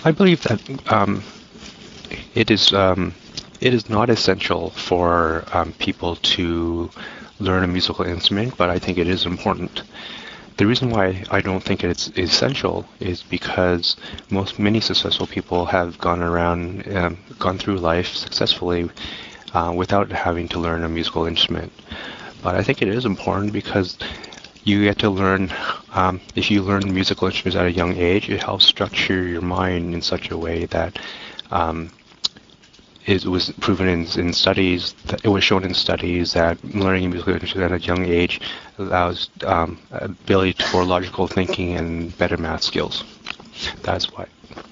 I believe that it is it is not essential for people to learn a musical instrument, but I think it is important. The reason why I don't think it's essential is because many successful people have gone through life successfully without having to learn a musical instrument. But I think it is important because you get to learn, if you learn musical instruments at a young age, it helps structure your mind in such a way that it was proven in studies, that it was shown in studies that learning a musical instrument at a young age allows ability for logical thinking and better math skills. That's why.